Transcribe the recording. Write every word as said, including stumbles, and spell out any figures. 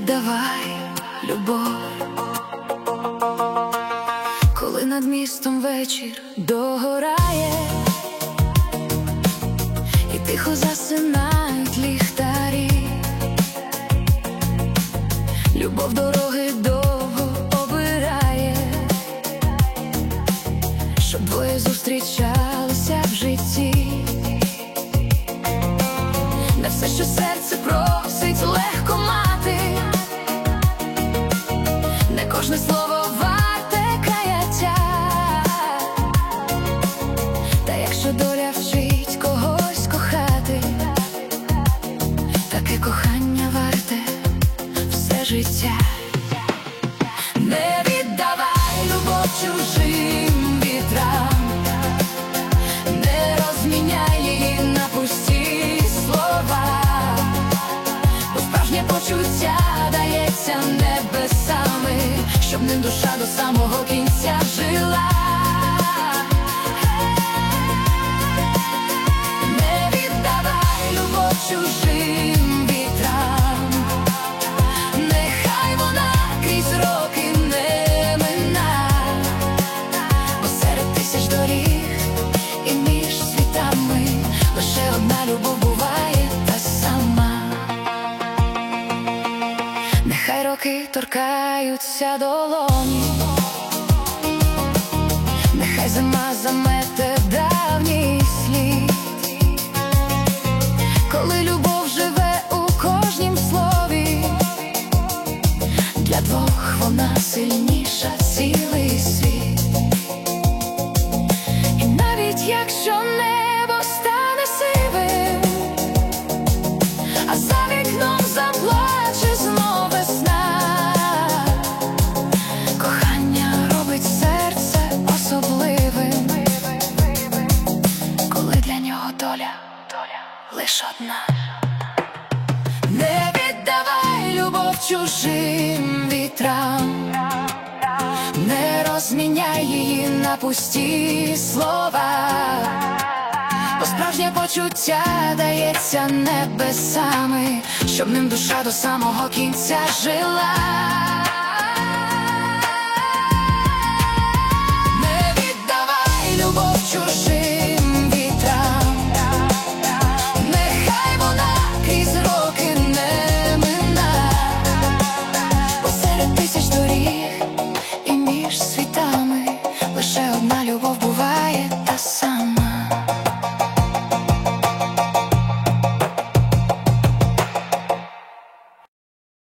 віддавай любов. Коли над містом вечір догорає і тихо засинають ліхтарі, любов дороги довго обирає, щоб двоє зустрічалися в житті. Не все, що серце просить, легко мати, не кожне слово варте каяття. Та якщо доля вчить когось кохати, таке кохання варте все життя. Не віддавай любов чужим вітрам, не розміняй її на пусті слова, бо справжнє почуття дається небесами, щоб ним душа до самого кінця жила. Не віддавай любов чужим вітрам, нехай вона крізь роки не мина, бо серед тисяч доріг і між світами лише одна любов буває та сама. Нехай роки торкаються долоні, нехай зима замете давній слід, коли любов живе у кожнім слові, для двох вона сильніша цілий світ. І навіть якщо небо стане сивим, а за вікном заплаче знов весна, кохання робить серце особливим, коли для нього доля, доля лиш одна. Не віддавай любов чужим вітрам, не розміняй її на пусті слова, бо справжнє почуття дається небесами, щоб ним душа до самого кінця жила.